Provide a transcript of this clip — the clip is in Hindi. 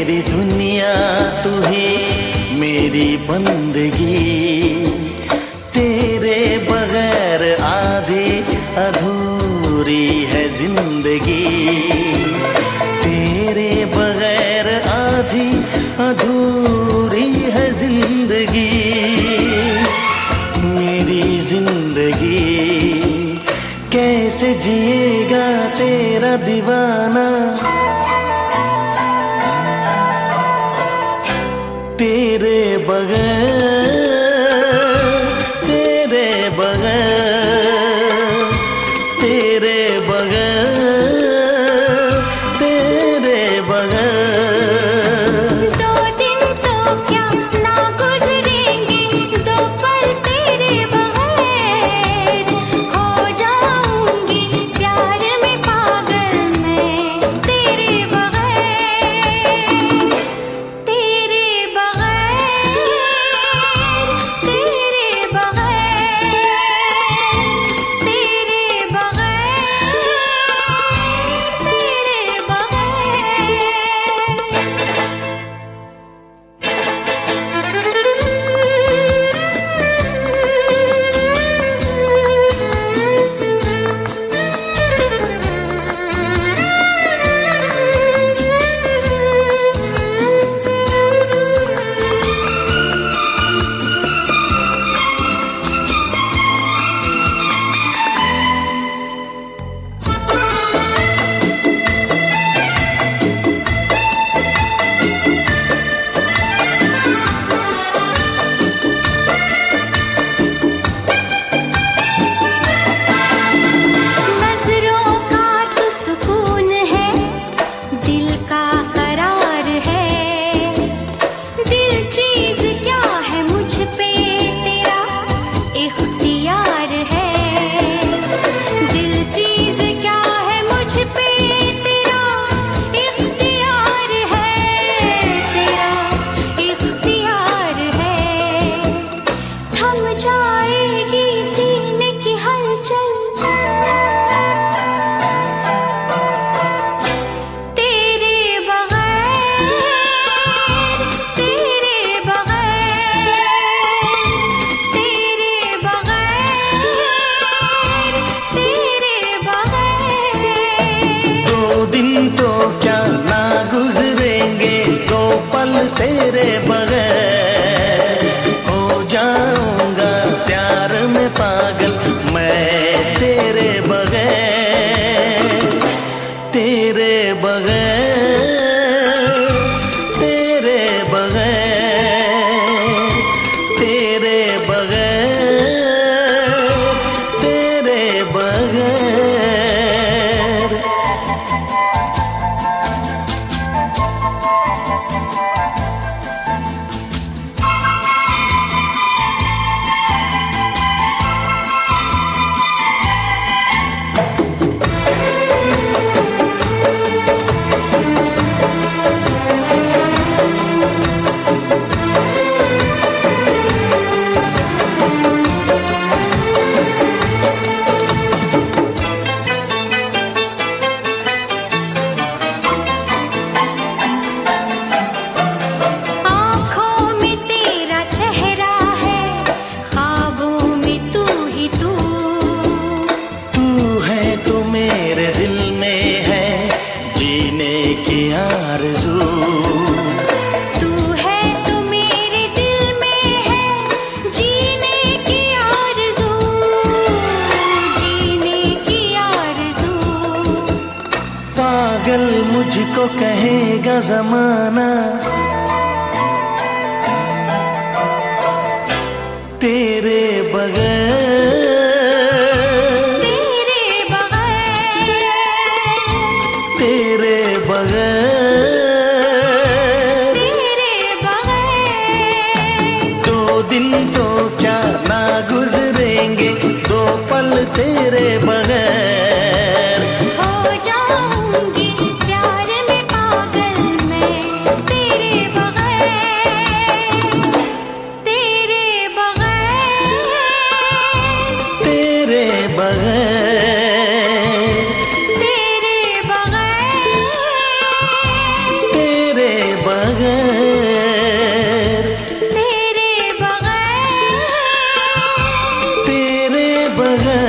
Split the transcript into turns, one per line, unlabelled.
मेरी दुनिया तू ही मेरी बंदगी, तेरे बगैर आधी अधूरी है जिंदगी, तेरे बगैर आधी अधूरी है जिंदगी, मेरी जिंदगी कैसे जिएगा तेरा दीवाना, तेरे बगैर, तेरे बगैर, तेरे बगैर, तेरे बगैर।
दो दिन तो क्या ना गुजरेंगे, दो पल तेरे बगैर, हो जाऊंगी प्यार में पागल मैं तेरे बगैर, तेरे बगैर, तेरे बगैर, तेरे नजरों का तो सुकून है, दिल का करार है, दिल चीज क्या है मुझ पे तेरा इख्तियार है, दिल चीज क्या है मुझ पे तेरा इख्तियार है, तेरा इख्तियार है, थम जाएगी सीने की हलचल, तेरे बगैर, तेरे बगैर, तेरे बगैर, तेरे बगैर।
दो दिन तो क्या ना गुजरेंगे, दो पल तेरे बगैर, हो जाऊंगा प्यार में पागल मैं तेरे बगैर, तेरे बगैर, तेरे बगैर, तेरे बगैर, तेरे बगैर।
आँखों में तेरा चेहरा है, ख्वाबों में तू ही तू,
तू है तो मेरे दिल में है जीने की आरज़ू,
तू है तो मेरे दिल में है जीने की आरज़ू, जीने की आरज़ू।
पागल मुझको कहेगा जमाना, तेरे बगैर,
तेरे बगैर,
तेरे बगैर,
तेरे बगैर।
दो दिन तो क्या ना गुजरेंगे, दो पल तेरे बगैर,
हो जाऊंगी प्यार में पागल मैं तेरे बगैर, तेरे बगैर,
तेरे बगैर,
तेरे बगैर,
बगैर।